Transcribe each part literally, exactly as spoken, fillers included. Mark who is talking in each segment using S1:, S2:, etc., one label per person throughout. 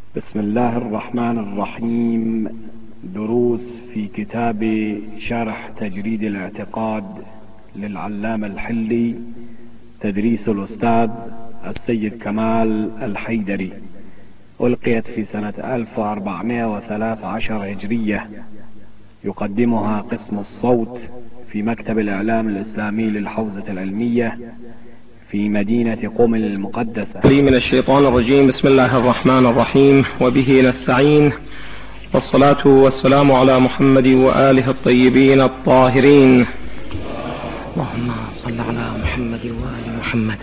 S1: بسم الله الرحمن الرحيم. دروس في كتاب شرح تجريد الاعتقاد للعلامة الحلي، تدريس الأستاذ السيد كمال الحيدري، ألقيت في سنة ألف وأربعمائة وثلاثة عشر هجرية. يقدمها قسم الصوت في مكتب الإعلام الإسلامي للحوزة العلمية في مدينة قم المقدسة.
S2: من الشيطان الرجيم. بسم الله الرحمن الرحيم، وبه نستعين، والصلاة والسلام على محمد وآله الطيبين الطاهرين. اللهم صل على محمد وآل محمد.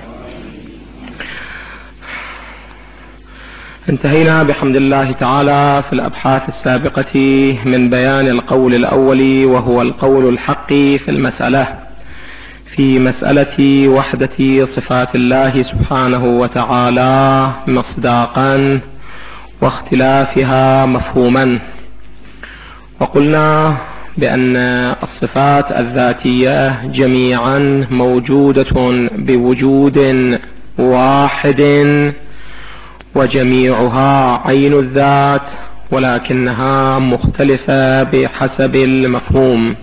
S2: انتهينا بحمد الله تعالى في الأبحاث السابقة من بيان القول الأول، وهو القول الحق في المسألة في مسألة وحدة صفات الله سبحانه وتعالى مصداقا واختلافها مفهوما. وقلنا بأن الصفات الذاتية جميعا موجودة بوجود واحد، وجميعها عين الذات، ولكنها مختلفة بحسب المفهوم.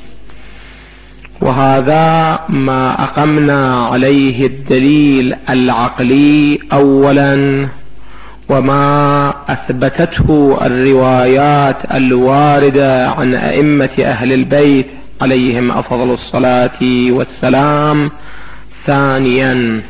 S2: وهذا ما أقمنا عليه الدليل العقلي أولا، وما أثبتته الروايات الواردة عن أئمة أهل البيت عليهم أفضل الصلاة والسلام ثانيا.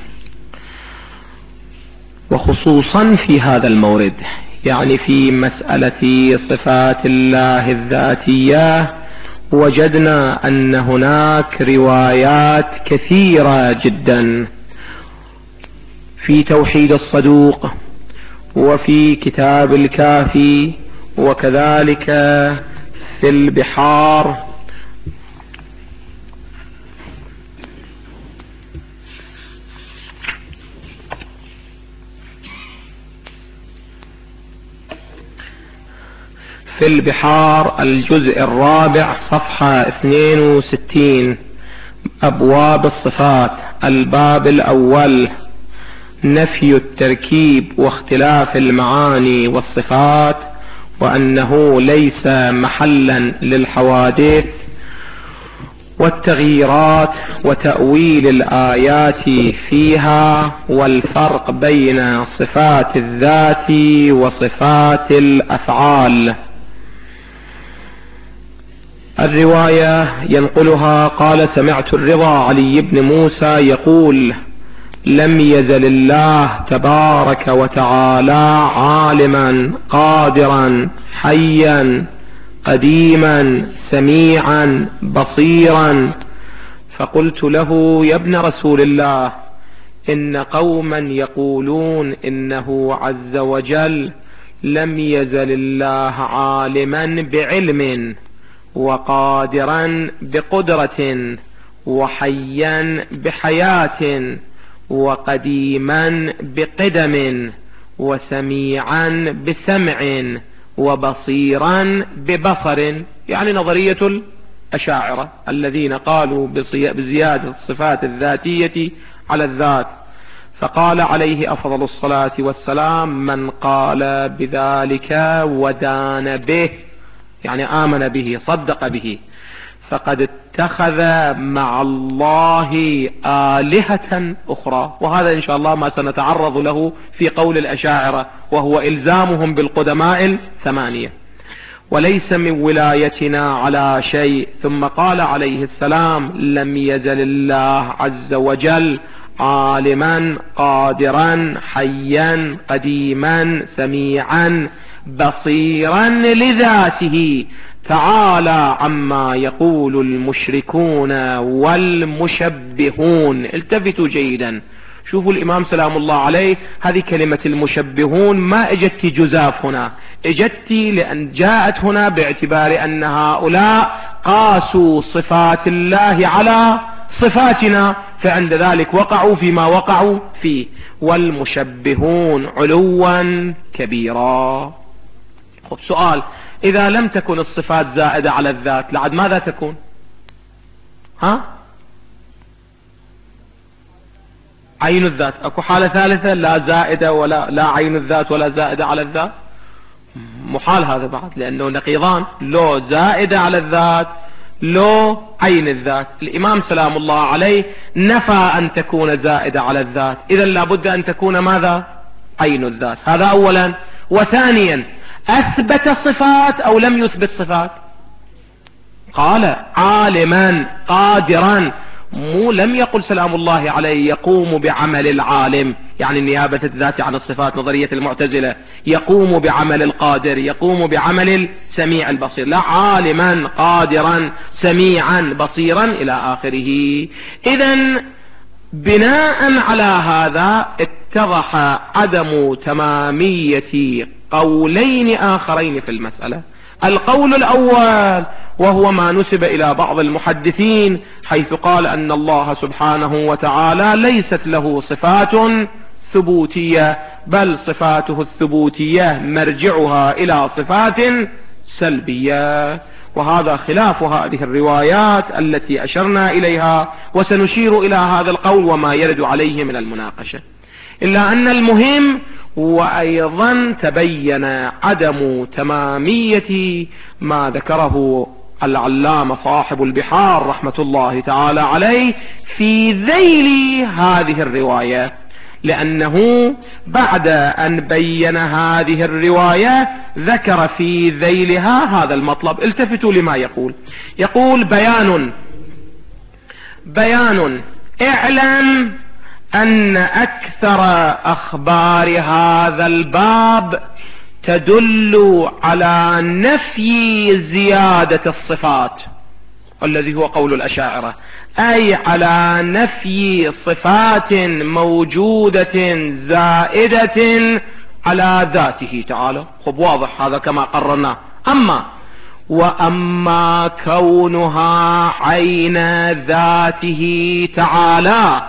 S2: وخصوصا في هذا المورد، يعني في مسألة صفات الله الذاتية، وجدنا أن هناك روايات كثيرة جدا في توحيد الصدوق، وفي كتاب الكافي، وكذلك في البحار، في البحار الجزء الرابع صفحة اثنين وستين، أبواب الصفات، الباب الأول نفي التركيب واختلاف المعاني والصفات، وأنه ليس محلا للحوادث والتغييرات وتأويل الآيات فيها، والفرق بين صفات الذات وصفات الأفعال. الرواية ينقلها قال: سمعت الرضا علي بن موسى يقول: لم يزل الله تبارك وتعالى عالما قادرا حيا قديما سميعا بصيرا. فقلت له: يا ابن رسول الله، إن قوما يقولون إنه عز وجل لم يزل الله عالما بعلم، وقادرا بقدرة، وحيا بحياة، وقديما بقدم، وسميعا بسمع، وبصيرا ببصر. يعني نظرية الأشاعرة الذين قالوا بزيادة الصفات الذاتية على الذات. فقال عليه أفضل الصلاة والسلام: من قال بذلك ودان به، يعني آمن به صدق به، فقد اتخذ مع الله آلهة أخرى. وهذا إن شاء الله ما سنتعرض له في قول الأشاعرة، وهو إلزامهم بالقدماء الثمانية. وليس من ولايتنا على شيء. ثم قال عليه السلام: لم يزل الله عز وجل عالما قادرا حيا قديما سميعا بصيرا لذاته، تعالى عما يقول المشركون والمشبهون. التفتوا جيدا، شوفوا الإمام سلام الله عليه، هذه كلمة المشبهون ما اجت جزاف هنا، اجت لأن جاءت هنا باعتبار أن هؤلاء قاسوا صفات الله على صفاتنا، فعند ذلك وقعوا فيما وقعوا فيه. والمشبهون علوا كبيرا. خب سؤال: إذا لم تكن الصفات زائدة على الذات، لعد ماذا تكون؟ ها؟ عين الذات. اكو حالة ثالثة لا زائدة ولا لا عين الذات ولا زائدة على الذات؟ محال هذا بعد، لأنه نقيضان، لو زائدة على الذات لو عين الذات. الإمام سلام الله عليه نفى أن تكون زائدة على الذات، إذا لابد أن تكون ماذا؟ عين الذات. هذا أولا. وثانيا أثبت الصفات أو لم يثبت صفات؟ قال عالما قادرا، مو لم يقل سلام الله عليه يقوم بعمل العالم، يعني نيابة الذات عن الصفات نظرية المعتزلة، يقوم بعمل القادر، يقوم بعمل السميع البصير، لا، عالما قادرا سميعا بصيرا إلى آخره. إذن بناء على هذا اتضح عدم تمامية قولين آخرين في المسألة. القول الأول وهو ما نسب إلى بعض المحدثين، حيث قال أن الله سبحانه وتعالى ليست له صفات ثبوتية، بل صفاته الثبوتية مرجعها إلى صفات سلبية، وهذا خلاف هذه الروايات التي أشرنا إليها، وسنشير إلى هذا القول وما يرد عليه من المناقشة. إلا أن المهم، وأيضا تبين عدم تمامية ما ذكره العلامة صاحب البحار رحمة الله تعالى عليه في ذيل هذه الرواية، لأنه بعد أن بين هذه الرواية ذكر في ذيلها هذا المطلب. التفتوا لما يقول. يقول بيان بيان اعلم أن أكثر أخبار هذا الباب تدل على نفي زيادة الصفات، والذي هو قول الأشاعرة، أي على نفي صفات موجودة زائدة على ذاته تعالى. خب واضح هذا كما قررنا. أما وأما كونها عين ذاته تعالى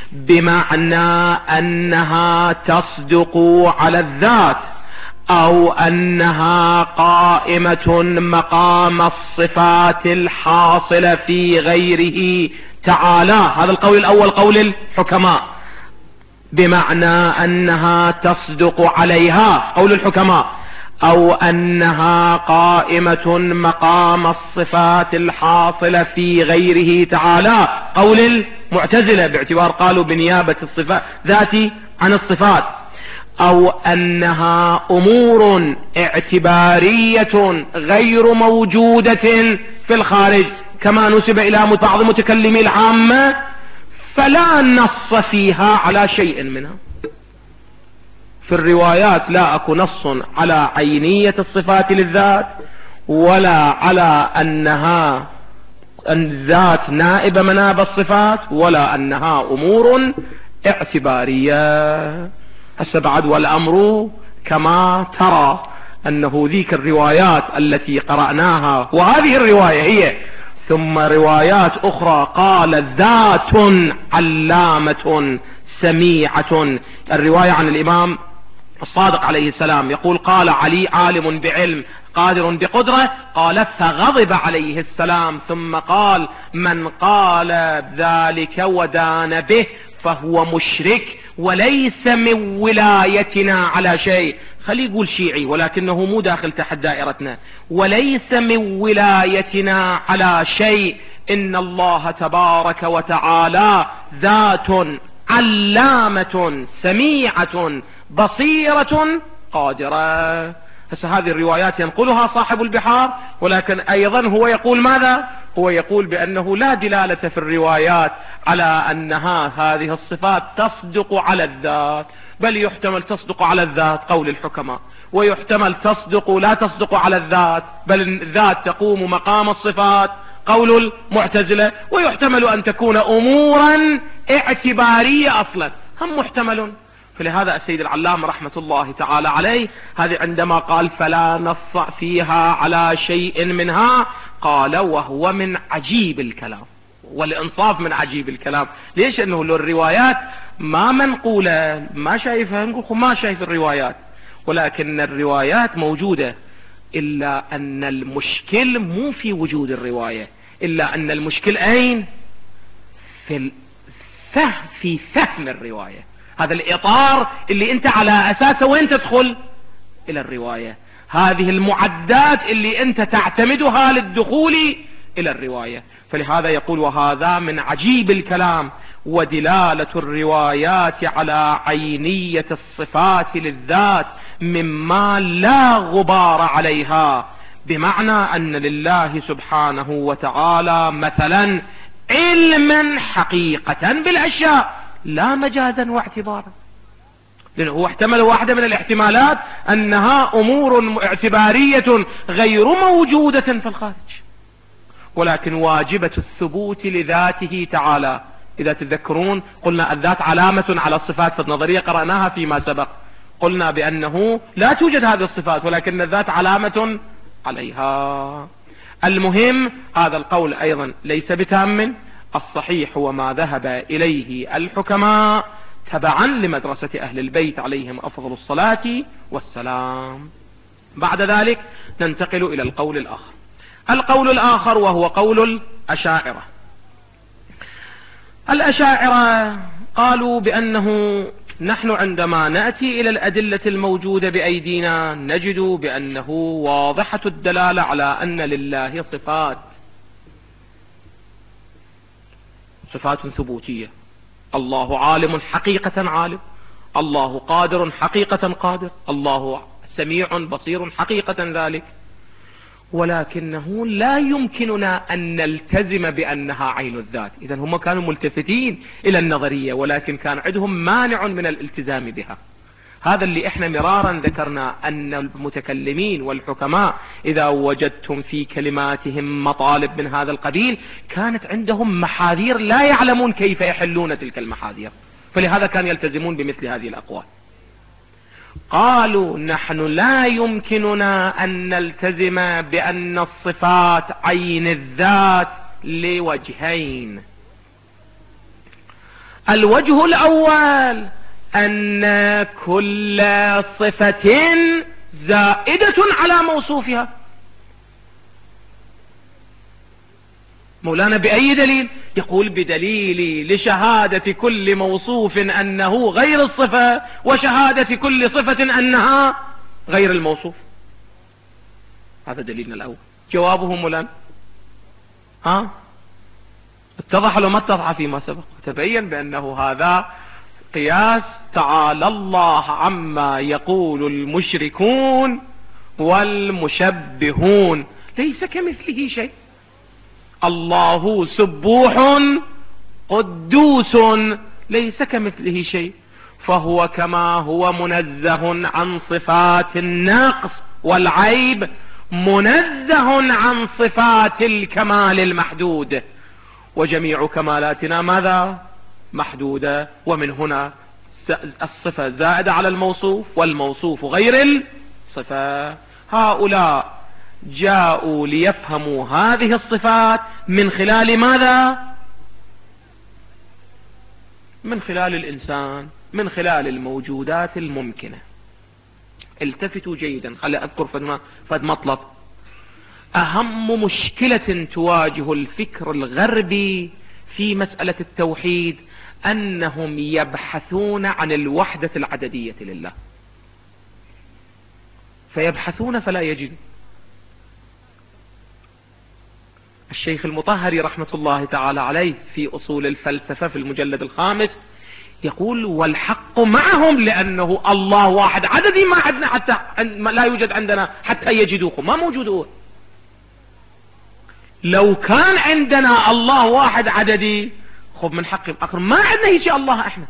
S2: بمعنى أنها تصدق على الذات، أو أنها قائمة مقام الصفات الحاصلة في غيره تعالى، هذا القول الأول قول الحكماء، بمعنى أنها تصدق عليها قول الحكماء، أو أنها قائمة مقام الصفات الحاصلة في غيره تعالى قول المعتزلة، باعتبار قالوا بنيابة الصفات ذاتي عن الصفات، أو أنها أمور اعتبارية غير موجودة في الخارج كما نسب إلى بعض متكلمي العامة، فلا نص فيها على شيء منها. في الروايات لا أكو نص على عينية الصفات للذات، ولا على أنها الذات نائب مناب الصفات، ولا أنها أمور اعتبارية. هسه بعد والأمر كما ترى أنه ذيك الروايات التي قرأناها، وهذه الرواية هي، ثم روايات أخرى قال ذات علامة سميعة. الرواية عن الإمام الصادق عليه السلام يقول قال علي عالم بعلم قادر بقدرة، قال فغضب عليه السلام ثم قال من قال ذلك ودان به فهو مشرك وليس من ولايتنا على شيء. خلي يقول شيعي ولكنه مو داخل تحت دائرتنا. وليس من ولايتنا على شيء، إن الله تبارك وتعالى ذات علامة سميعة بصيرة قادرة. هسه هذه الروايات ينقلها صاحب البحار، ولكن أيضا هو يقول ماذا؟ هو يقول بأنه لا دلالة في الروايات على أنها هذه الصفات تصدق على الذات، بل يحتمل تصدق على الذات قول الحكماء، ويحتمل تصدق لا تصدق على الذات بل الذات تقوم مقام الصفات قول المعتزلة، ويحتمل أن تكون أمورا اعتبارية أصلا، هم محتملون. فلهذا السيد العلامة رحمة الله تعالى عليه هذه عندما قال فلا نص فيها على شيء منها، قال وهو من عجيب الكلام، والإنصاف من عجيب الكلام. ليش؟ أنه لو الروايات ما منقولة ما شايفها، نقول ما شايف الروايات، ولكن الروايات موجودة، إلا أن المشكل مو في وجود الرواية، إلا أن المشكل أين؟ في الفهم، في فهم الرواية. هذا الإطار اللي أنت على أساسه وين تدخل؟ إلى الرواية، هذه المعدات اللي أنت تعتمدها للدخول إلى الرواية. فلهذا يقول وهذا من عجيب الكلام ودلالة الروايات على عينية الصفات للذات مما لا غبار عليها، بمعنى أن لله سبحانه وتعالى مثلا علما حقيقة بالأشياء لا مجازا واعتبارا، لأنه هو احتمل واحدة من الاحتمالات أنها أمور اعتبارية غير موجودة في الخارج، ولكن واجبة الثبوت لذاته تعالى. إذا تذكرون قلنا الذات علامة على الصفات، في النظرية قرأناها فيما سبق، قلنا بأنه لا توجد هذه الصفات ولكن الذات علامة عليها. المهم هذا القول أيضا ليس بتام، الصحيح هو ما ذهب إليه الحكماء تبعا لمدرسة أهل البيت عليهم أفضل الصلاة والسلام. بعد ذلك ننتقل إلى القول الآخر. القول الآخر وهو قول الأشاعرة. الأشاعرة قالوا بأنه نحن عندما نأتي إلى الأدلة الموجودة بأيدينا نجد بأنه واضحة الدلالة على أن لله صفات، صفات ثبوتية. الله عالم حقيقة عالم، الله قادر حقيقة قادر، الله سميع بصير حقيقة ذلك، ولكنه لا يمكننا أن نلتزم بأنها عين الذات. إذن هم كانوا ملتفتين إلى النظرية ولكن كان عندهم مانع من الالتزام بها. هذا اللي احنا مرارا ذكرنا أن المتكلمين والحكماء إذا وجدتم في كلماتهم مطالب من هذا القبيل كانت عندهم محاذير لا يعلمون كيف يحلون تلك المحاذير، فلهذا كان يلتزمون بمثل هذه الأقوال. قالوا نحن لا يمكننا أن نلتزم بأن الصفات عين الذات لوجهين. الوجه الأول أن كل صفة زائدة على موصوفها. مولانا بأي دليل؟ يقول بدليل لشهادة كل موصوف أنه غير الصفة وشهادة كل صفة أنها غير الموصوف. هذا دليلنا الأول. جوابه مولانا ها اتضح لو ما اتضح فيما سبق، تبين بأنه هذا قياس تعالى الله عما يقول المشركون والمشبهون، ليس كمثله شيء. الله سبوح قدوس ليس كمثله شيء، فهو كما هو منزه عن صفات النقص والعيب منزه عن صفات الكمال المحدود، وجميع كمالاتنا ماذا؟ محدودة، ومن هنا الصفة زائدة على الموصوف والموصوف غير الصفة. هؤلاء جاءوا ليفهموا هذه الصفات من خلال ماذا؟ من خلال الإنسان، من خلال الموجودات الممكنة. التفتوا جيدا، خلي أذكر فد مطلب. أهم مشكلة تواجه الفكر الغربي في مسألة التوحيد أنهم يبحثون عن الوحدة العددية لله، فيبحثون فلا يجدون. الشيخ المطهري رحمة الله تعالى عليه في أصول الفلسفة في المجلد الخامس يقول والحق معهم، لأنه الله واحد عددي ما عندنا حتى لا يوجد عندنا حتى يجدوه، ما موجود. لو كان عندنا الله واحد عددي خب من حق آخر ما عندنا هيك الله احنا.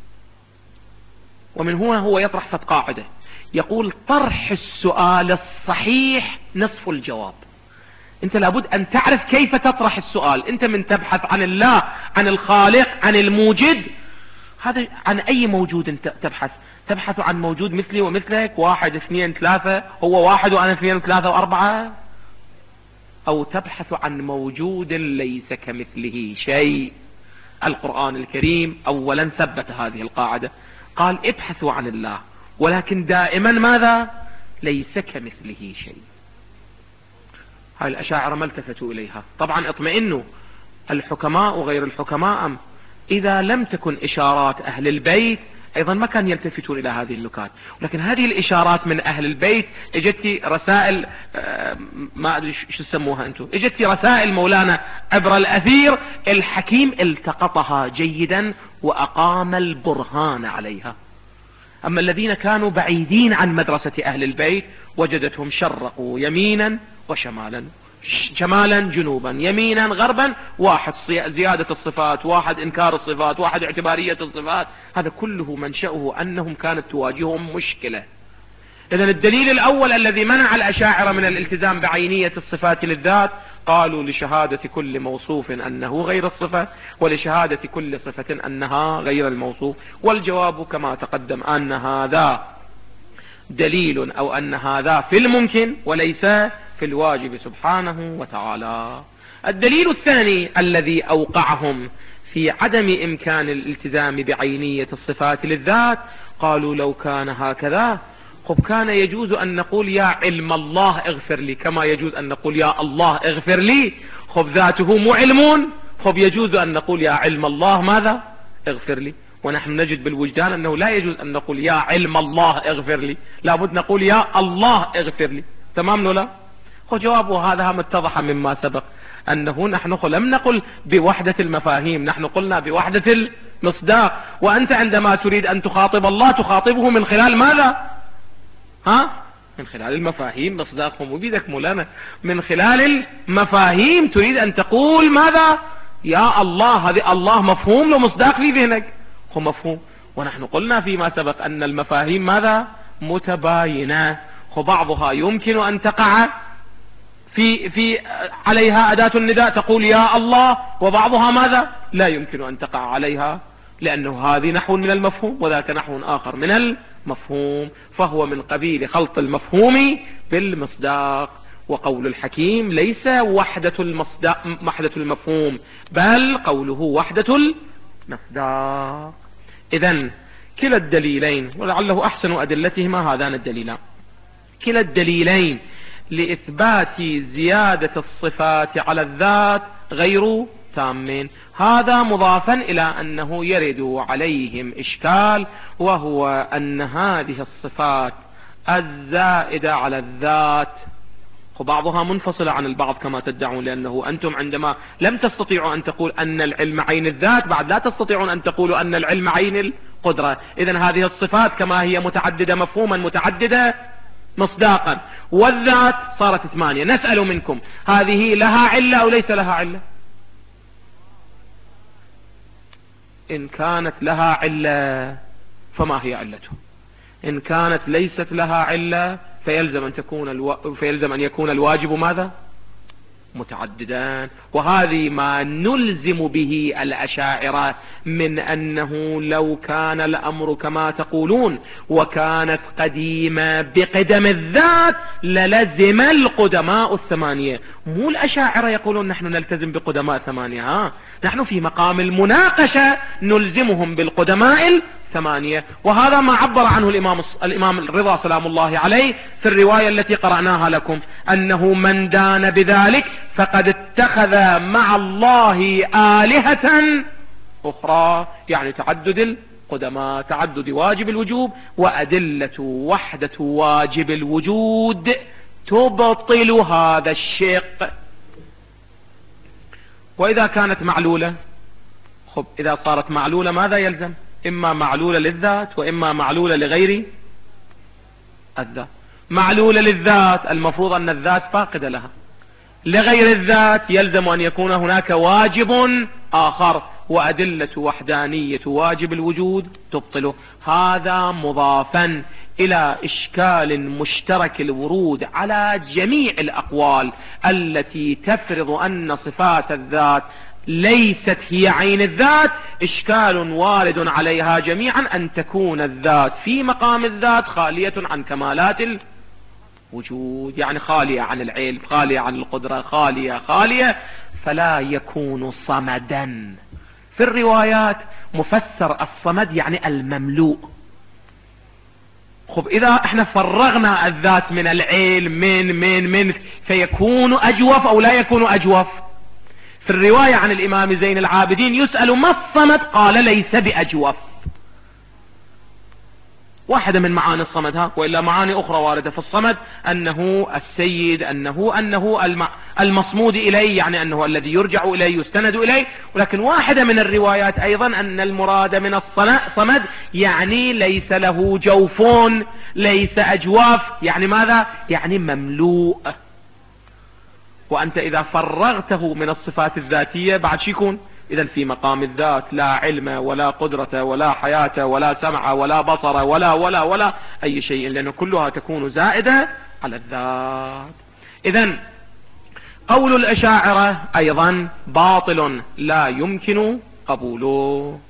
S2: ومن هنا هو يطرح فت قاعدة يقول طرح السؤال الصحيح نصف الجواب. انت لابد ان تعرف كيف تطرح السؤال. انت من تبحث عن الله، عن الخالق، عن الموجد، هذا عن اي موجود انت تبحث؟ تبحث عن موجود مثلي ومثلك، واحد اثنين ثلاثة، هو واحد وانا اثنين ثلاثة واربعة، او تبحث عن موجود ليس كمثله شيء. القرآن الكريم اولا ثبت هذه القاعدة، قال ابحثوا عن الله ولكن دائما ماذا؟ ليس كمثله شيء. هاي الأشاعرة ما التفتوا إليها. طبعا اطمئنوا الحكماء وغير الحكماء، إذا لم تكن إشارات أهل البيت أيضا ما كان يلتفتون إلى هذه النكات. ولكن هذه الإشارات من أهل البيت اجتي رسائل، ما أدري شو تسموها أنتم، اجتي رسائل مولانا عبر الأثير، الحكيم التقطها جيدا وأقام البرهان عليها. أما الذين كانوا بعيدين عن مدرسة أهل البيت وجدتهم شرقوا يمينا وشمالا، شمالا جنوبا، يمينا غربا، واحد زيادة الصفات، واحد إنكار الصفات، واحد اعتبارية الصفات. هذا كله منشأه أنهم كانت تواجههم مشكلة. إذن الدليل الأول الذي منع الأشاعرة من الالتزام بعينية الصفات للذات، قالوا لشهادة كل موصوف أنه غير الصفة، ولشهادة كل صفة أنها غير الموصوف. والجواب كما تقدم أن هذا دليل أو أن هذا في الممكن وليس في الواجب سبحانه وتعالى. الدليل الثاني الذي أوقعهم في عدم إمكان الالتزام بعينية الصفات للذات، قالوا لو كان هكذا خب كان يجوز أن نقول يا علم الله اغفر لي، كما يجوز أن نقول يا الله اغفر لي. خب ذاته مو علمون، خب يجوز أن نقول يا علم الله ماذا اغفر لي. ونحن نجد بالوجدان أنه لا يجوز أن نقول يا علم الله اغفر لي، لابد نقول يا الله اغفر لي. تمام ولا؟ وجوابه هذا هم اتضح مما سبق أنه نحن لم نقل بوحدة المفاهيم، نحن قلنا بوحدة المصداق. وأنت عندما تريد أن تخاطب الله تخاطبه من خلال ماذا؟ ها؟ من خلال المفاهيم. مصداقهم وبيدك مولانا من خلال المفاهيم تريد أن تقول ماذا؟ يا الله. هذه الله مفهوم لو مصداق في ذهنك، هو مفهوم. ونحن قلنا فيما سبق أن المفاهيم ماذا؟ متباينة، وبعضها يمكن أن تقع في في عليها أداة النداء تقول يا الله، وبعضها ماذا؟ لا يمكن أن تقع عليها، لأنه هذه نحو من المفهوم وذاك نحو آخر من المفهوم، فهو من قبيل خلط المفهوم بالمصداق. وقول الحكيم ليس وحدة المصداق وحدة المفهوم، بل قوله وحدة المصداق. إذن كلا الدليلين، ولعله أحسن أدلتهما هذان الدليلان، كلا الدليلين لإثبات زيادة الصفات على الذات غير تامين. هذا مضافا إلى أنه يرد عليهم إشكال، وهو أن هذه الصفات الزائدة على الذات وبعضها منفصلة عن البعض كما تدعون، لأنه أنتم عندما لم تستطيعوا أن تقول أن العلم عين الذات، بعد لا تستطيعون أن تقولوا أن العلم عين القدرة. إذن هذه الصفات كما هي متعددة مفهوما متعددة مصداقا، والذات صارت ثمانية. نسأل منكم هذه لها علة أو ليس لها علة؟ إن كانت لها علة فما هي علته؟ إن كانت ليست لها علة فيلزم أن تكون الو... فيلزم أن يكون الواجب ماذا؟ متعددان. وهذه ما نلزم به الأشاعرة من أنه لو كان الأمر كما تقولون وكانت قديمة بقدم الذات للزم القدماء الثمانية. مو الأشاعرة يقولون نحن نلتزم بقدماء ثمانية، ها؟ نحن في مقام المناقشة نلزمهم بالقدماء ثمانية. وهذا ما عبر عنه الإمام الإمام الرضا سلام الله عليه في الرواية التي قرأناها لكم، أنه من دان بذلك فقد اتخذ مع الله آلهة أخرى، يعني تعدد القدماء، تعدد واجب الوجوب، وأدلة وحدة واجب الوجود تبطل هذا الشق. وإذا كانت معلولة، خب إذا صارت معلولة ماذا يلزم؟ إما معلولة للذات وإما معلولة لغير الذات. معلولة للذات المفروض أن الذات فاقدة لها، لغير الذات يلزم أن يكون هناك واجب آخر، وأدلة وحدانية واجب الوجود تبطله. هذا مضافا إلى إشكال مشترك الورود على جميع الأقوال التي تفرض أن صفات الذات ليست هي عين الذات. إشكال وارد عليها جميعا أن تكون الذات في مقام الذات خالية عن كمالات الوجود، يعني خالية عن العلم، خالية عن القدرة، خالية خالية فلا يكون صمدا. في الروايات مفسر الصمد يعني المملوء. خب إذا احنا فرغنا الذات من العلم من من من فيكون أجوف أو لا يكون أجوف؟ في الرواية عن الإمام زين العابدين يسأل ما الصمد؟ قال ليس بأجوف. واحدة من معاني الصمد، ها وإلا معاني أخرى واردة في الصمد أنه السيد، أنه أنه المصمود إليه، يعني أنه الذي يرجع إليه يستند إليه. ولكن واحدة من الروايات أيضا أن المراد من الصمد يعني ليس له جوف، ليس أجواف، يعني ماذا؟ يعني مملوء. وأنت إذا فرغته من الصفات الذاتية بعد شي يكون؟ إذا في مقام الذات لا علم ولا قدرة ولا حياة ولا سمع ولا بصر ولا ولا ولا أي شيء، لأنه كلها تكون زائدة على الذات. إذا قول الأشاعرة أيضا باطل لا يمكن قبوله.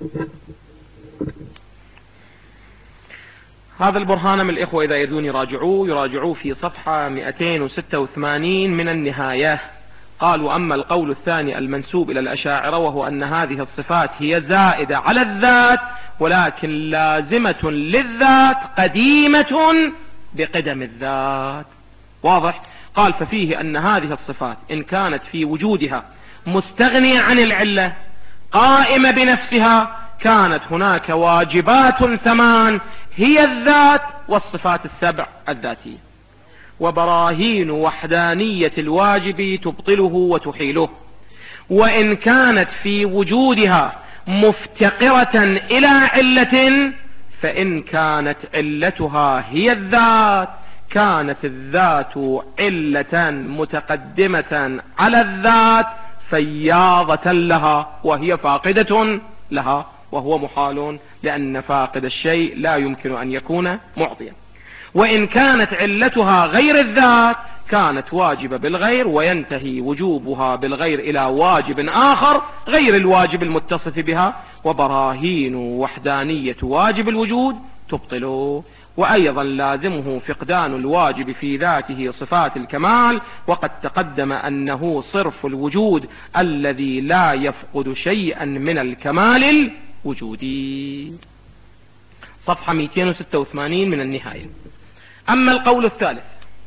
S2: هذا البرهان من الإخوة إذا يدون يراجعوه يراجعوه في صفحة مئتين وستة وثمانين من النهاية. قالوا: أما القول الثاني المنسوب إلى الأشاعرة وهو أن هذه الصفات هي زائدة على الذات ولكن لازمة للذات قديمة بقدم الذات. واضح؟ قال: ففيه أن هذه الصفات إن كانت في وجودها مستغنية عن العلة قائمة بنفسها كانت هناك واجبات ثمان هي الذات والصفات السبع الذاتية، وبراهين وحدانية الواجب تبطله وتحيله. وإن كانت في وجودها مفتقرة إلى علة فإن كانت علتها هي الذات كانت الذات علة متقدمة على الذات فياضة لها وهي فاقدة لها، وهو محال لأن فاقد الشيء لا يمكن أن يكون معطيا. وإن كانت علتها غير الذات كانت واجبة بالغير وينتهي وجوبها بالغير إلى واجب آخر غير الواجب المتصف بها، وبراهين وحدانية واجب الوجود تبطله. وأيضا لازمه فقدان الواجب في ذاته صفات الكمال، وقد تقدم أنه صرف الوجود الذي لا يفقد شيئا من الكمال الوجودي. صفحة مئتين وستة وثمانين من النهاية. أما القول الثالث،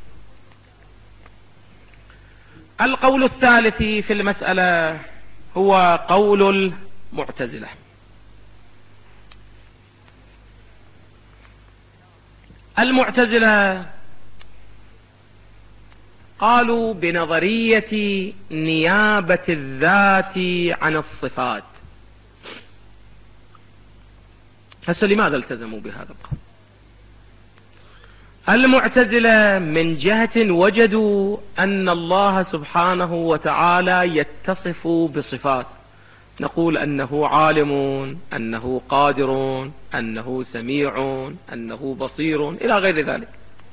S2: القول الثالث في المسألة هو قول المعتزلة. المعتزلة قالوا بنظرية نيابة الذات عن الصفات. هسه لماذا التزموا بهذا القول؟ المعتزلة من جهة وجدوا أن الله سبحانه وتعالى يتصف بصفات، نقول أنه عالم، أنه قادر، أنه سميع، أنه بصير إلى غير ذلك.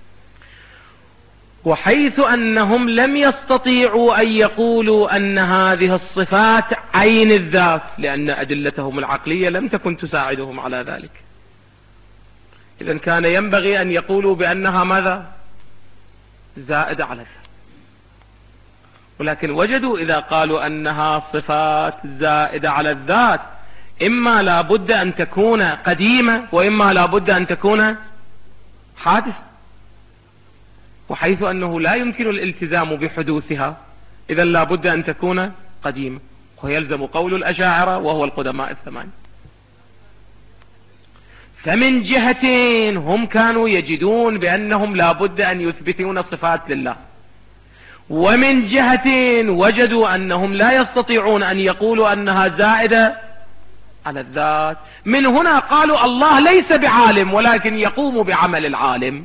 S2: وحيث أنهم لم يستطيعوا أن يقولوا أن هذه الصفات عين الذات لأن أدلتهم العقلية لم تكن تساعدهم على ذلك، إذن كان ينبغي أن يقولوا بأنها ماذا؟ زائدة على الذات. ولكن وجدوا إذا قالوا أنها صفات زائدة على الذات إما لا بد أن تكون قديمة وإما لا بد أن تكون حادثة، وحيث أنه لا يمكن الالتزام بحدوثها إذن لا بد أن تكون قديمة، ويلزم قول الأشاعرة وهو القدماء الثمانية. فمن جهتين هم كانوا يجدون بأنهم لا بد أن يثبتون صفات لله، ومن جهتين وجدوا أنهم لا يستطيعون أن يقولوا أنها زائدة على الذات. من هنا قالوا الله ليس بعالم ولكن يقوم بعمل العالم،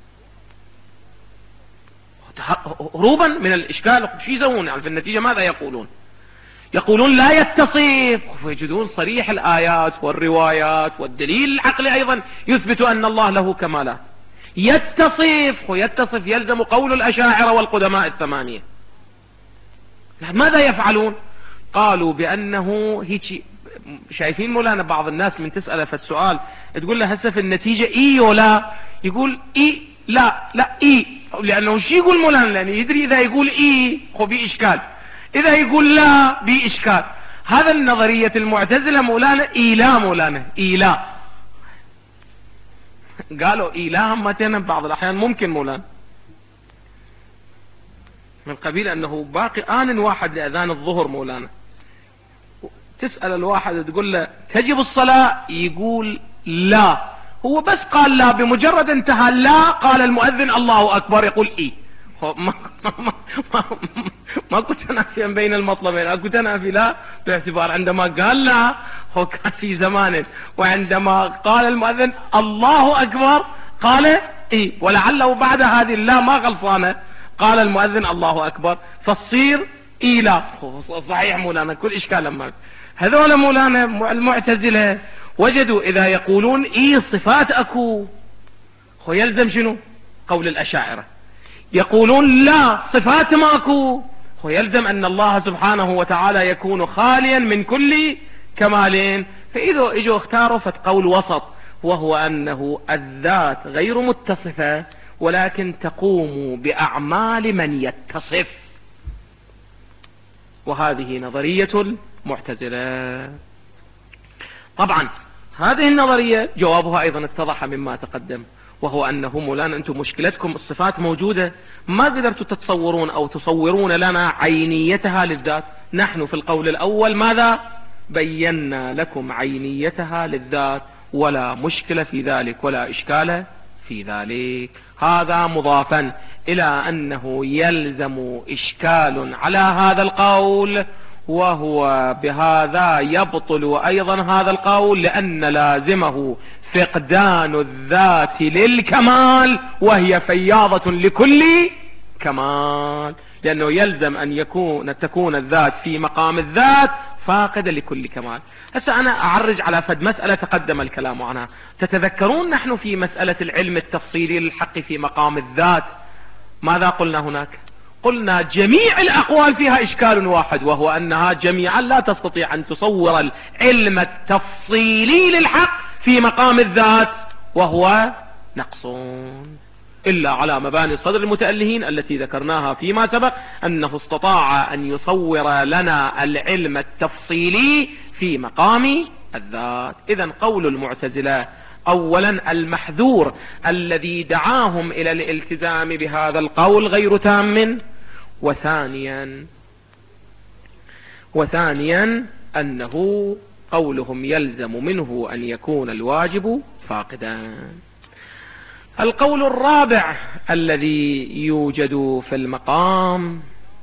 S2: هروبا من الإشكال. شو يسوون يعني في النتيجة؟ ماذا يقولون؟ يقولون لا يتصف، ويجدون صريح الآيات والروايات والدليل العقلي أيضا يثبت أن الله له كمالات. يتصف ويتصف يلزم قول الأشاعرة والقدماء الثمانية. ماذا يفعلون؟ قالوا بأنه هيك. شايفين مولانا بعض الناس من تسأله في السؤال تقول له هسه في النتيجة إي ولا، يقول إي لا لا إي، لأنه شي يقول مولانا؟ لأنه يدري إذا يقول إي هو بإشكال، إذا يقول لا بإشكال. هذا النظرية المعتزلة مولانا إيلا، مولانا إيلا. قالوا إيلا همتين بعض الأحيان ممكن مولانا من قبيل أنه باقي آن واحد لأذان الظهر مولانا، تسأل الواحد تقول له تجب الصلاة يقول لا، هو بس قال لا، بمجرد انتهى لا قال المؤذن الله أكبر، يقول إيه. ما ما ما ماكو تنافيا بين المطلبين، اكو تنافي لا باعتبار عندما قال لا هو كان في زمانه، وعندما قال المؤذن الله اكبر قال ايه، ولعله بعد هذه لا ما غلطانه قال المؤذن الله اكبر فتصير ايه لا. صحيح مولانا كل اشكال لما هذول مولانا المعتزله وجدوا اذا يقولون ايه صفات اكو هو يلزم شنو قول الاشاعره، يقولون لا صفات ماكو هو يلزم ان الله سبحانه وتعالى يكون خاليا من كل كمالين. فاذا اجوا اختاروا فتقول وسط، وهو انه الذات غير متصفة ولكن تقوم باعمال من يتصف، وهذه نظرية المعتزلة. طبعا هذه النظرية جوابها ايضا اتضح مما تقدم، وهو انه مولانا انتم مشكلتكم الصفات موجودة، ما قدرتوا تتصورون او تصورون لنا عينيتها للذات. نحن في القول الاول ماذا بينا لكم عينيتها للذات، ولا مشكلة في ذلك ولا اشكال في ذلك. هذا مضافا الى انه يلزم اشكال على هذا القول، وهو بهذا يبطل ايضا هذا القول، لان لازمه فقدان الذات للكمال وهي فياضة لكل كمال، لأنه يلزم أن يكون تكون الذات في مقام الذات فاقدة لكل كمال. هسه أنا أعرج على فد مسألة تقدم الكلام عنها. تتذكرون نحن في مسألة العلم التفصيلي للحق في مقام الذات ماذا قلنا هناك؟ قلنا جميع الأقوال فيها إشكال واحد، وهو أنها جميعا لا تستطيع أن تصور العلم التفصيلي للحق في مقام الذات، وهو نقص إلا على مباني صدر المتألهين التي ذكرناها فيما سبق، أنه استطاع أن يصور لنا العلم التفصيلي في مقام الذات. إذن قول المعتزلة أولا المحذور الذي دعاهم إلى الالتزام بهذا القول غير تام، وثانيا وثانيا أنه قولهم يلزم منه أن يكون الواجب فاقدا. القول الرابع الذي يوجد في المقام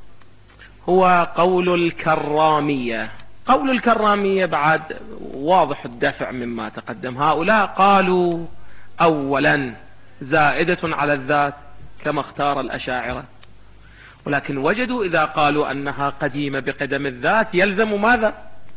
S2: هو قول الكرامية. قول الكرامية بعد واضح الدفع مما تقدم. هؤلاء قالوا أولا زائدة على الذات كما اختار الأشاعرة، ولكن وجدوا إذا قالوا أنها قديمة بقدم الذات يلزم ماذا؟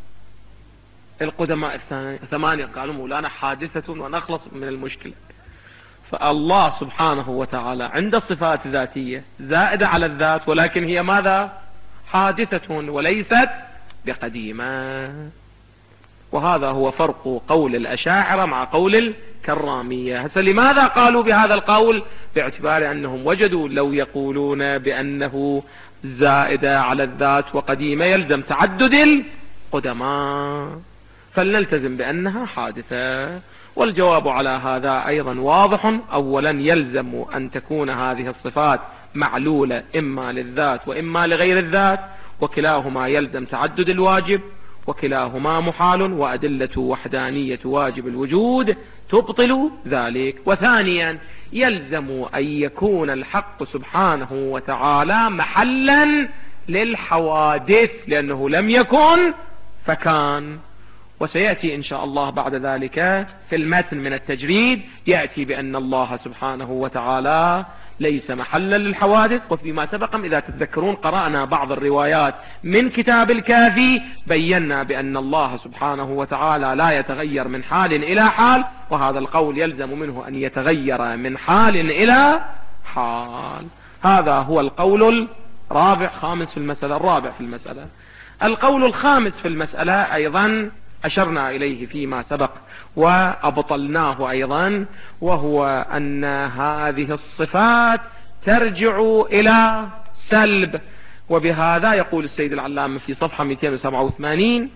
S2: القدماء الثمانية قالوا مولانا حادثة ونخلص من المشكلة. فالله سبحانه وتعالى عند الصفات الذاتية زائدة على الذات، ولكن هي ماذا؟ حادثة وليست بقديمة. وهذا هو فرق قول الأشاعرة مع قول الكرامية. هسه لماذا قالوا بهذا القول؟ باعتبار أنهم وجدوا لو يقولون بأنه زائدة على الذات وقديمة يلزم تعدد القدماء، فلنلتزم بأنها حادثة. والجواب على هذا أيضا واضح. أولا يلزم أن تكون هذه الصفات معلولة إما للذات وإما لغير الذات، وكلاهما يلزم تعدد الواجب، وكلاهما محال، وأدلة وحدانية واجب الوجود تبطل ذلك. وثانيا يلزم أن يكون الحق سبحانه وتعالى محلا للحوادث، لأنه لم يكن فكان. وسيأتي إن شاء الله بعد ذلك في المتن من التجريد يأتي بأن الله سبحانه وتعالى ليس محلا للحوادث. وفيما سبق إذا تتذكرون قرأنا بعض الروايات من كتاب الكافي بينا بأن الله سبحانه وتعالى لا يتغير من حال إلى حال، وهذا القول يلزم منه أن يتغير من حال إلى حال. هذا هو القول الرابع خامس في المسألة الرابع في المسألة. القول الخامس في المسألة أيضا أشرنا إليه فيما سبق وأبطلناه أيضا، وهو أن هذه الصفات ترجع إلى سلب. وبهذا يقول السيد العلامة في صفحة مئتين وسبعة وثمانين: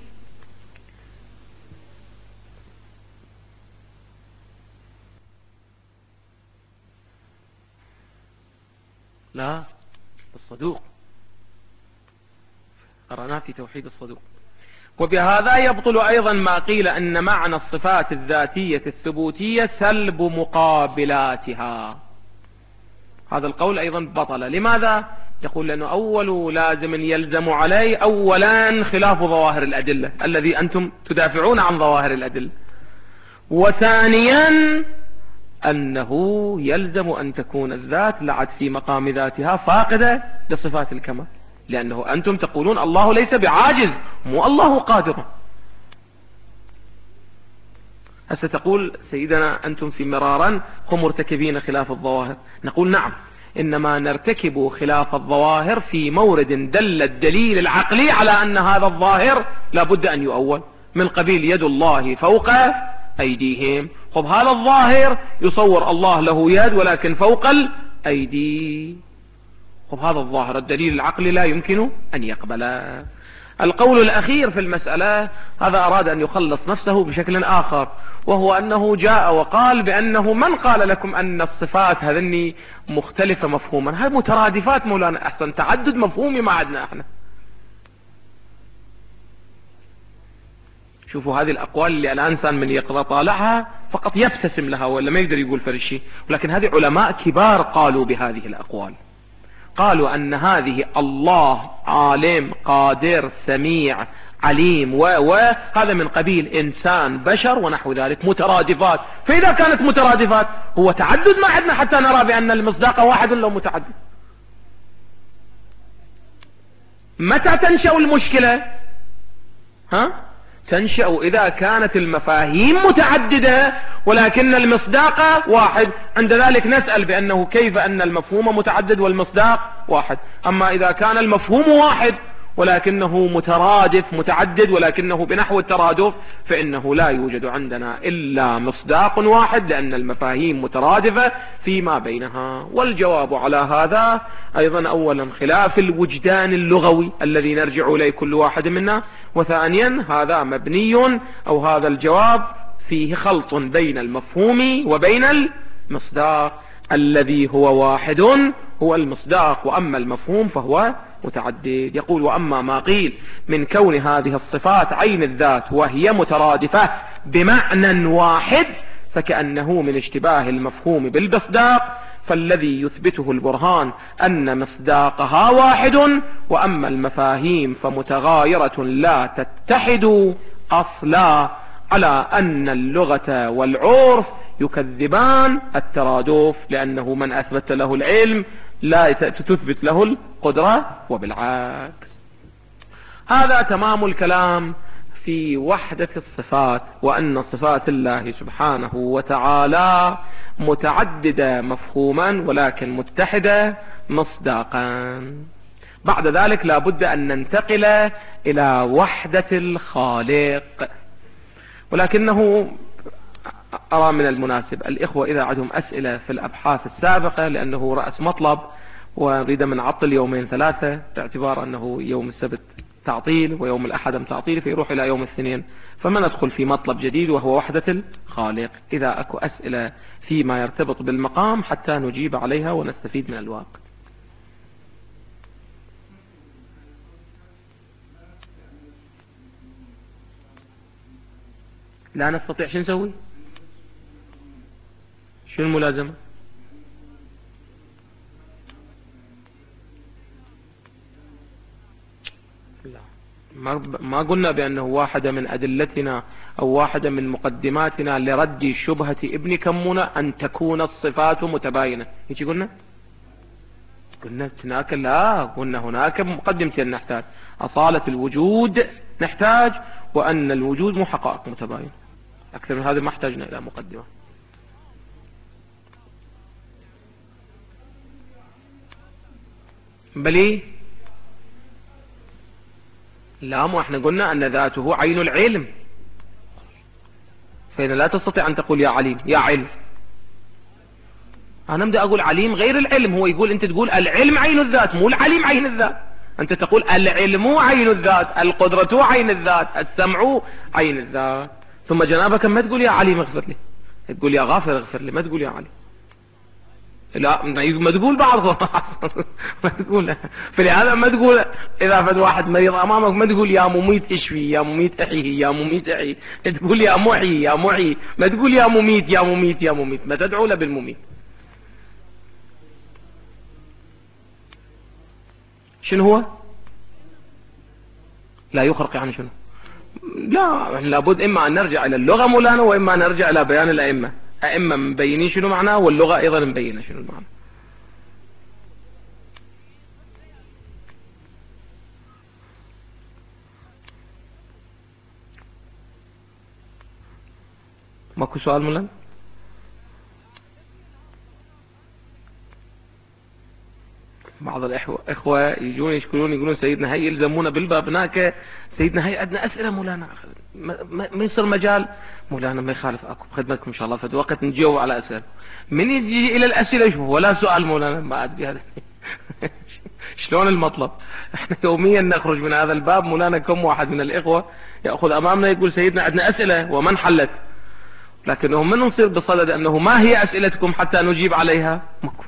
S2: لا الصدوق قرأناه في توحيد الصدوق. وبهذا يبطل أيضا ما قيل أن معنى الصفات الذاتية الثبوتية سلب مقابلاتها. هذا القول أيضا بطل. لماذا؟ يقول لأنه أول لازم يلزم عليه أولا خلاف ظواهر الأدلة الذي أنتم تدافعون عن ظواهر الأدلة، وثانيا أنه يلزم أن تكون الذات لعد في مقام ذاتها فاقدة لصفات الكمال، لأنه أنتم تقولون الله ليس بعاجز، مو الله قادر. هسه تقول سيدنا أنتم في مرارا هم مرتكبين خلاف الظواهر. نقول نعم، إنما نرتكب خلاف الظواهر في مورد دل الدليل العقلي على أن هذا الظاهر لابد أن يؤول، من قبيل يد الله فوق أيديهم. خب هذا الظاهر يصور الله له يد ولكن فوق الأيدي. خب هذا الظاهر الدليل العقلي لا يمكن أن يقبله. القول الأخير في المسألة هذا أراد أن يخلص نفسه بشكل آخر، وهو أنه جاء وقال بأنه من قال لكم أن الصفات هذني مختلفة مفهوما؟ هاي مترادفات مولانا، أحسن تعدد مفهومي ما عندنا احنا. شوفوا هذه الأقوال اللي الإنسان من يقرأ طالعها فقط يبتسم لها ولا ما يقدر يقول فرشي، ولكن هذه علماء كبار قالوا بهذه الأقوال. قالوا أن هذه الله عالم قادر سميع عليم وهذا من قبيل إنسان بشر ونحو ذلك مترادفات. فإذا كانت مترادفات هو تعدد ما عندنا حتى نرى بأن المصداق واحد لو متعدد. متى تنشأ المشكلة؟ ها؟ تنشأ إذا كانت المفاهيم متعددة ولكن المصداق واحد. عند ذلك نسأل بأنه كيف أن المفهوم متعدد والمصداق واحد؟ أما إذا كان المفهوم واحد ولكنه مترادف متعدد ولكنه بنحو الترادف فإنه لا يوجد عندنا إلا مصداق واحد، لأن المفاهيم مترادفة فيما بينها. والجواب على هذا أيضا أولا خلاف الوجدان اللغوي الذي نرجع إليه كل واحد منا، وثانيا هذا مبني أو هذا الجواب فيه خلط بين المفهوم وبين المصداق. الذي هو واحد هو المصداق، وأما المفهوم فهو متعدد. يقول وأما ما قيل من كون هذه الصفات عين الذات وهي مترادفة بمعنى واحد فكأنه من اشتباه المفهوم بالمصداق، فالذي يثبته البرهان أن مصداقها واحد، وأما المفاهيم فمتغايرة لا تتحد أصلا، على أن اللغة والعرف يكذبان الترادف، لأنه من أثبت له العلم لا تثبت له القدرة وبالعكس. هذا تمام الكلام في وحدة الصفات، وأن صفات الله سبحانه وتعالى متعددة مفهوما ولكن متحدة مصداقا. بعد ذلك لا بد أن ننتقل إلى وحدة الخالق، ولكنه أرى من المناسب الإخوة إذا عندهم أسئلة في الأبحاث السابقة، لأنه رأس مطلب ونريد من عطل يومين ثلاثة باعتبار أنه يوم السبت تعطيل ويوم الأحد تعطيل فيروح إلى يوم الاثنين، فما ندخل في مطلب جديد وهو وحدة الخالق. إذا أكو أسئلة فيما يرتبط بالمقام حتى نجيب عليها ونستفيد من الوقت. لا نستطيع شو نسوي؟ شو الملازمة؟ لا ما قلنا بأنه واحدة من أدلتنا أو واحدة من مقدماتنا لرد شبهة ابن كمونة أن تكون الصفات متباينة. ايش قلنا؟ قلنا هناك لا قلنا هناك مقدمتين نحتاج أصالة الوجود نحتاج، وأن الوجود مو حقائق متباينة. أكثر من هذا ما احتاجنا إلى مقدمة. بلي لا، مو احنا قلنا أن ذاته عين العلم، فإذا لا تستطيع أن تقول يا عليم يا علم. أنا بدي أقول عليم غير العلم، هو يقول أنت تقول العلم عين الذات مو العليم عين الذات. أنت تقول العلم عين الذات، القدرة عين الذات، السمع عين الذات. ثم جنابك ما تقول يا عليم اغفر لي، تقول يا غافر اغفر لي، ما تقول يا عليم. لا ما تقول بعض ما تقول، فلهذا ما تقول إذا فد واحد مريض أمامك ما تقول يا مميت اشفي، يا مميت احيه، يا مميت احيه، تقول يا محيي يا محيي، ما تقول يا مميت يا مميت يا مميت، ما تدعو له بالمميت. شنو هو؟ لا يخرق يعني شنو؟ لا لابد إما أن نرجع إلى اللغة مولانا، وإما أن نرجع إلى بيان الأئمة. أئمة مبينين شنو معناه، واللغة أيضا مبينة شنو المعنى. ماكو سؤال مولانا؟ بعض الإخوة يجون يشكلون يقولون سيدنا هي يلزمونا بالباب هناك، سيدنا هي عندنا أسئلة مولانا، ما, ما يصير مجال مولانا، ما يخالف أكو بخدمتكم إن شاء الله في وقت نجاوب على أسئلة. من يجي إلى الأسئلة يشوف ولا سؤال مولانا، ما أدري هذا شلون المطلب. احنا يوميا نخرج من هذا الباب مولانا، كم واحد من الإخوة يأخذ أمامنا يقول سيدنا عندنا أسئلة وما انحلت، لكنه من نصير بصدد أنه ما هي أسئلتكم حتى نجيب عليها مكو.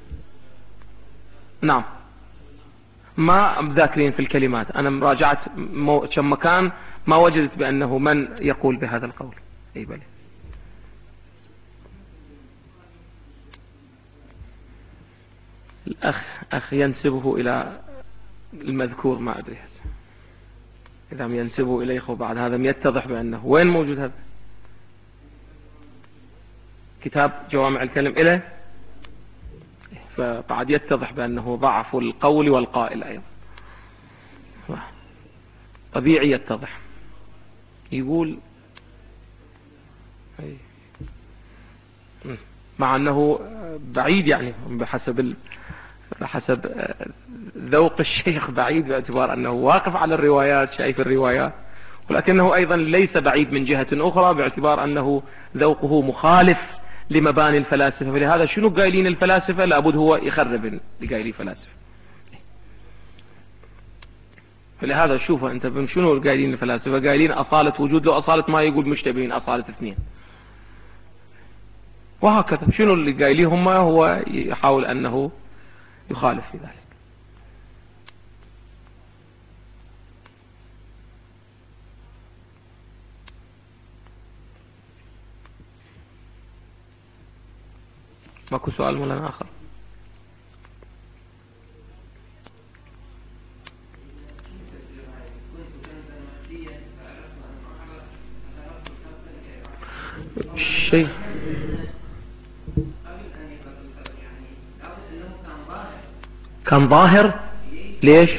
S2: نعم ما ذاكرين في الكلمات، أنا مراجعت مو... كم مكان ما وجدت بأنه من يقول بهذا القول. أي بلي الأخ أخ ينسبه إلى المذكور، ما أدري إذا ينسبه إليه وبعد هذا يتضح بأنه وين موجود هذا كتاب جوامع الكلم إليه، فبعد يتضح بأنه ضعف القول والقائل أيضا طبيعي يتضح. يقول مع أنه بعيد يعني بحسب ال... بحسب ذوق الشيخ بعيد، باعتبار أنه واقف على الروايات شايف الروايات، ولكنه أيضا ليس بعيد من جهة أخرى باعتبار أنه ذوقه مخالف لمباني الفلاسفة. فلهذا شنو قايلين الفلاسفة لابد هو يخرب اللي قايلين فلاسفة. فلهذا شوفوا انت شنو قايلين الفلاسفة، قايلين أصالة وجود، لو أصالة ما يقول مشتبهين أصالة اثنين، وهكذا. شنو اللي قايلين هم هو يحاول أنه يخالف في ذلك. ماكو سؤال مولانا آخر؟ شيء كان ظاهر ليش؟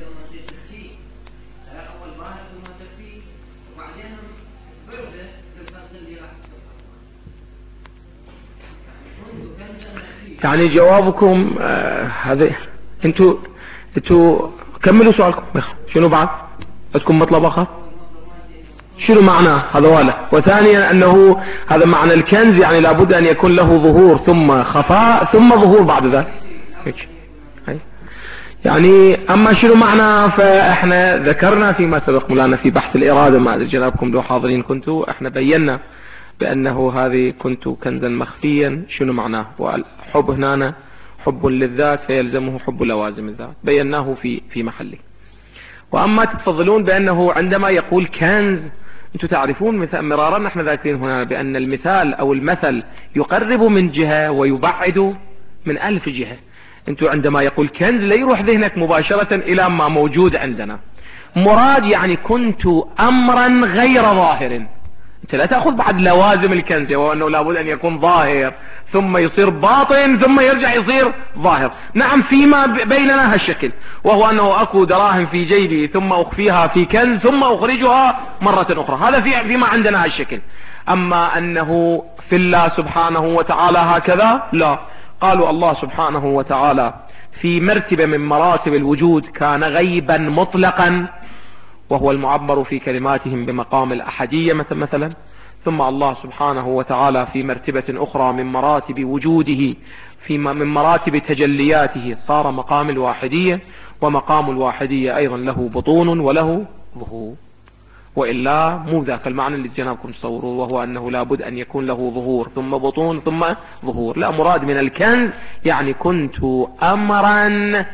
S2: يعني جوابكم آه هذا انتوا انتوا كملوا سؤالكم. شنو بعد عندكم مطلب اخر؟ شنو معناه هذا واله؟ وثانيا انه هذا معنى الكنز، يعني لابد ان يكون له ظهور ثم خفاء ثم ظهور بعد ذلك. يعني اما شنو معنى، فاحنا ذكرنا فيما سبق مولانا في بحث الارادة، ما ادري جنابكم لو حاضرين كنتوا، احنا بينا بانه هذه كنت كنزا مخفيا شنو معناه، والحب هنا حب للذات فيلزمه حب لوازم الذات، بيناه في في محله. واما تتفضلون بانه عندما يقول كنز، انتم تعرفون مرارا نحن ذاكرين هنا بان المثال او المثل يقرب من جهة ويبعد من الف جهة. انتم عندما يقول كنز لا يروح ذهنك مباشرة الى ما موجود عندنا، مراد يعني كنت امرا غير ظاهر. انت لا تأخذ بعد لوازم الكنز وانه لابد ان يكون ظاهر ثم يصير باطن ثم يرجع يصير ظاهر. نعم فيما بيننا هالشكل، وهو انه اكو دراهم في جيبي ثم اخفيها في كنز ثم اخرجها مرة اخرى، هذا في فيما عندنا هالشكل. اما انه في الله سبحانه وتعالى هكذا لا. قالوا الله سبحانه وتعالى في مرتبة من مراتب الوجود كان غيبا مطلقا، وهو المعبر في كلماتهم بمقام الأحدية مثلا. ثم الله سبحانه وتعالى في مرتبة أخرى من مراتب وجوده، في من مراتب تجلياته صار مقام الواحدية، ومقام الواحدية أيضا له بطون وله ظهور. وإلا مو ذاك المعنى اللي جنابكم تصوروه، وهو أنه لابد أن يكون له ظهور ثم بطون ثم ظهور. لا، مراد من الكنز يعني كنت أمرا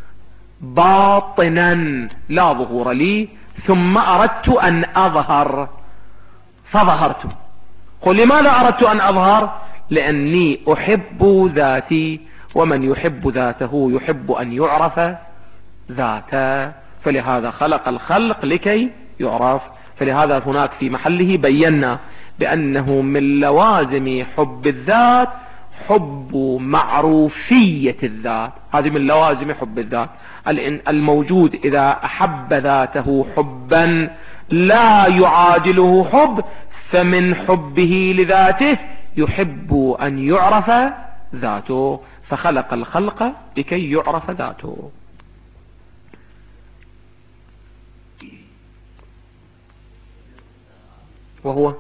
S2: باطنا لا ظهور لي، ثم أردت أن أظهر فظهرت. قل لماذا أردت أن أظهر؟ لأني أحب ذاتي، ومن يحب ذاته يحب أن يعرف ذاته، فلهذا خلق الخلق لكي يعرف. فلهذا هناك في محله بينا بأنه من لوازم حب الذات حب معروفية الذات. هذه من لوازم حب الذات. الموجود إذا أحب ذاته حبا لا يعادله حب، فمن حبه لذاته يحب أن يعرف ذاته، فخلق الخلق لكي يعرف ذاته. وهو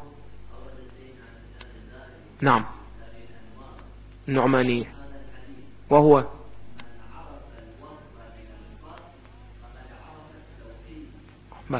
S2: نعم النعمانية. وهو بل.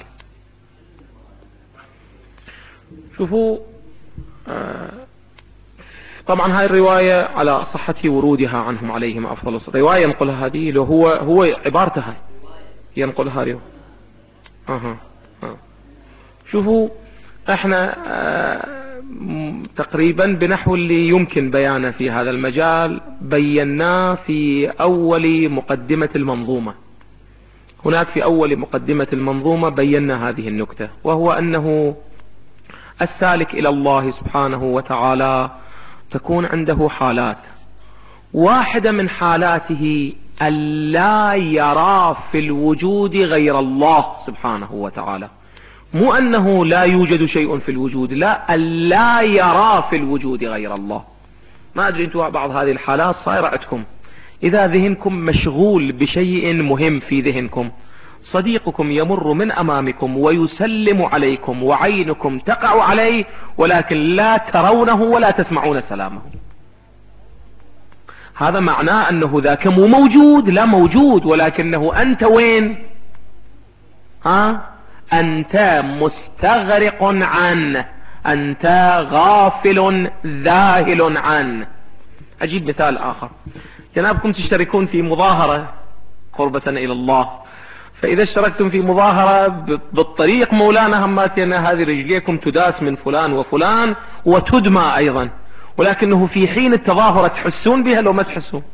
S2: شوفوا آه طبعا هاي الرواية على صحة ورودها عنهم عليهم أفضل الصلاة، رواية ينقلها هذه لو هو هو عبارتها ينقلها رواية. أها أه. شوفوا احنا آه تقريبا بنحو اللي يمكن بيانه في هذا المجال بيناه في أول مقدمة المنظومة. هناك في أول مقدمة المنظومة بينا هذه النكتة، وهو أنه السالك إلى الله سبحانه وتعالى تكون عنده حالات. واحدة من حالاته ألا يرى في الوجود غير الله سبحانه وتعالى، مو أنه لا يوجد شيء في الوجود، لا، ألا يرى في الوجود غير الله. ما أدري أنتم بعض هذه الحالات صايرة عندكم، إذا ذهنكم مشغول بشيء مهم في ذهنكم، صديقكم يمر من أمامكم ويسلم عليكم وعينكم تقع عليه، ولكن لا ترونه ولا تسمعون سلامه، هذا معناه أنه ذاك مو موجود، لا موجود، ولكنه أنت وين؟ ها؟ أنت مستغرق عنه، أنت غافل ذاهل عنه. أجيب مثال آخر. جنابكم تشتركون في مظاهرة قربة إلى الله، فإذا اشتركتم في مظاهرة بالطريق مولانا هماتنا هذه رجليكم تداس من فلان وفلان وتدمى أيضا، ولكنه في حين التظاهرة تحسون بها لو ما تحسون؟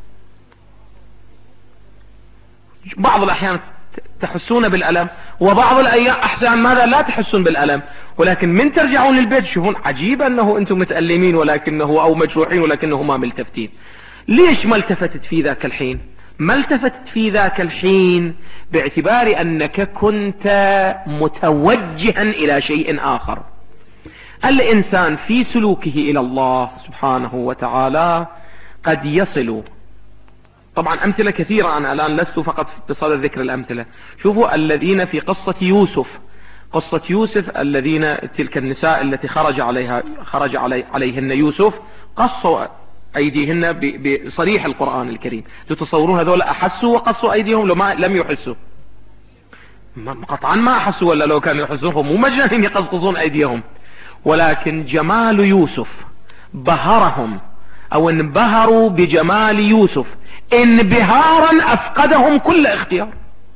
S2: بعض الأحيان تحسون بالألم، وبعض الأيام أحسن ماذا لا تحسون بالألم، ولكن من ترجعون للبيت تشوفون عجيب أنه أنتم متألمين ولكنه أو مجروحين ولكنه ما ملتفتين. ليش ما التفتت في ذاك الحين؟ ما التفتت في ذاك الحين باعتبار أنك كنت متوجها إلى شيء آخر. الإنسان في سلوكه إلى الله سبحانه وتعالى قد يصل، طبعا أمثلة كثيرة، أنا الآن لست فقط بصدد ذكر الأمثلة. شوفوا الذين في قصة يوسف، قصة يوسف الذين تلك النساء التي خرج عليها خرج علي عليهن يوسف قصوا أيديهن بصريح القرآن الكريم. تتصورون هذول أحسوا وقصوا أيديهم لو ما لم يحسوا؟ قطعا ما أحسوا، ولا لو كانوا يحسون هم مو مجانين يقصقصون أيديهم، ولكن جمال يوسف بهرهم أو انبهروا بجمال يوسف انبهارا أفقدهم كل اختيار.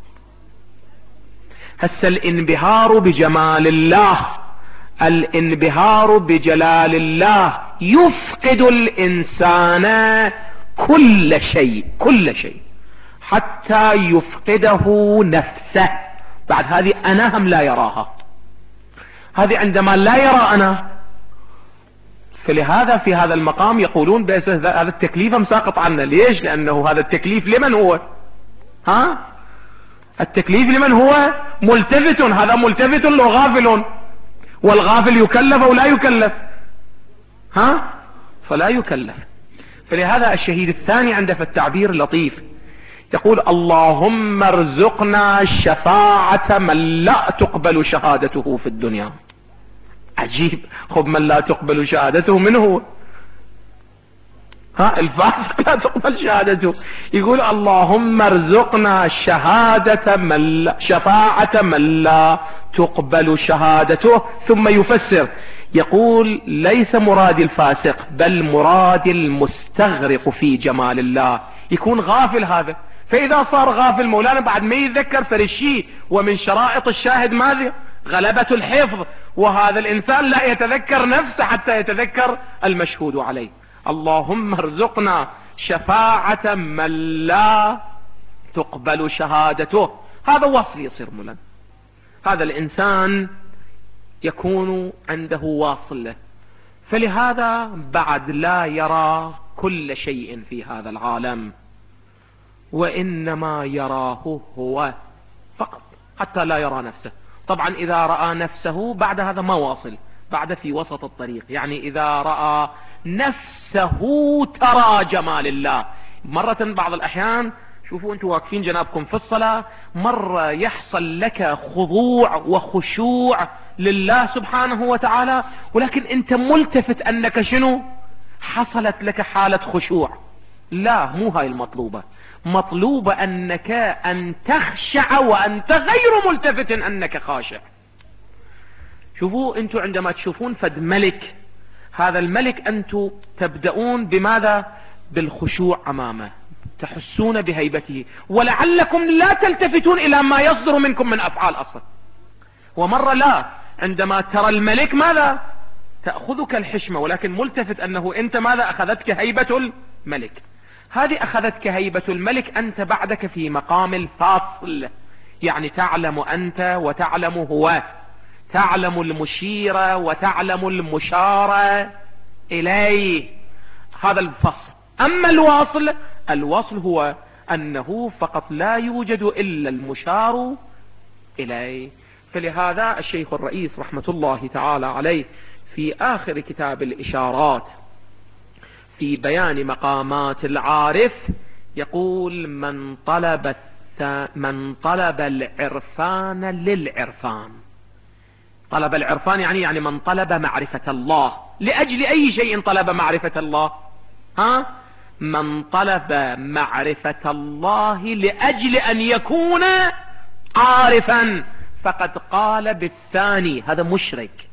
S2: هسه الانبهار بجمال الله، الانبهار بجلال الله يفقد الإنسان كل شيء، كل شيء حتى يفقده نفسه. بعد هذه أنا هم لا يراها، هذه عندما لا يرى أنا، فلهذا في هذا المقام يقولون بأس هذا التكليف مساقط عنا. ليش؟ لأنه هذا التكليف لمن هو؟ ها؟ التكليف لمن هو؟ ملتفت، هذا ملتفت لو غافل، والغافل يكلف أو لا يكلف؟ ها؟ فلا يكلف. فلهذا الشهيد الثاني عنده في التعبير لطيف، يقول اللهم ارزقنا الشفاعة من لا تقبل شهادته في الدنيا. عجيب، خب من لا تقبل شهادته من هو؟ ها الفاسق لا تقبل شهادته. يقول اللهم ارزقنا شهادة من لا شفاعة من لا تقبل شهادته. ثم يفسر يقول ليس مراد الفاسق بل مراد المستغرق في جمال الله. يكون غافل هذا، فإذا صار غافل مولانا بعد ما يتذكر فرشي. ومن شرائط الشاهد ماذا؟ غلبة الحفظ، وهذا الإنسان لا يتذكر نفسه حتى يتذكر المشهود عليه. اللهم ارزقنا شفاعة من لا تقبل شهادته. هذا وصل يصير مولانا. هذا الإنسان يكون عنده واصل، فلهذا بعد لا يرى كل شيء في هذا العالم، وإنما يراه هو فقط حتى لا يرى نفسه. طبعا إذا رأى نفسه بعد هذا ما واصل، بعد في وسط الطريق. يعني إذا رأى نفسه ترى جمال الله. مرة بعض الأحيان شوفوا أنتم واقفين جنابكم في الصلاة، مرة يحصل لك خضوع وخشوع لله سبحانه وتعالى، ولكن أنت ملتفت أنك شنو حصلت لك حالة خشوع. لا، مو هاي المطلوبة. مطلوبة أنك أن تخشع وأنت غير ملتفت أنك خاشع. شوفوا أنتم عندما تشوفون فد ملك، هذا الملك أنتم تبدأون بماذا؟ بالخشوع أمامه، تحسون بهيبته، ولعلكم لا تلتفتون إلى ما يصدر منكم من أفعال أصلا. ومرة لا، عندما ترى الملك ماذا؟ تأخذك الحشمة، ولكن ملتفت أنه أنت ماذا؟ أخذتك هيبة الملك. هذه أخذتك هيبة الملك، أنت بعدك في مقام الفاصل، يعني تعلم أنت وتعلم هو، تعلم المشير وتعلم المشار إليه. هذا الفصل. أما الواصل، الواصل هو أنه فقط لا يوجد إلا المشار إليه. فلهذا الشيخ الرئيس رحمة الله تعالى عليه في آخر كتاب الإشارات في بيان مقامات العارف يقول من طلب من طلب العرفان للعرفان. طلب العرفان يعني يعني من طلب معرفة الله. لأجل أي شيء طلب معرفة الله؟ ها؟ من طلب معرفة الله لأجل أن يكون عارفا فقد قال بالثاني، هذا مشرك.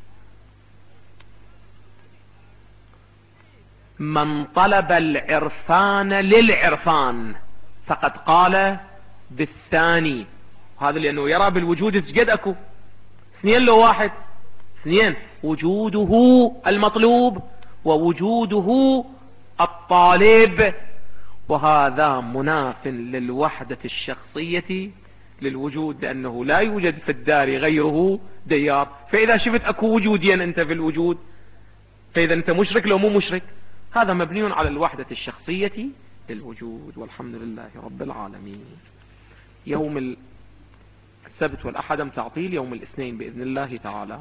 S2: من طلب العرفان للعرفان فقد قال بالثاني، هذا لأنه يرى بالوجود سجد أكو اثنين لو واحد، اثنين، وجوده المطلوب ووجوده الطالب، وهذا مناف للوحدة الشخصية للوجود، لأنه لا يوجد في الدار غيره ديار. فإذا شفت أكو وجودين أنت في الوجود، فإذا أنت مشرك لو مو مشرك. هذا مبني على الوحدة الشخصية للوجود. والحمد لله رب العالمين. يوم السبت والأحد تعطيل، يوم الاثنين بإذن الله تعالى.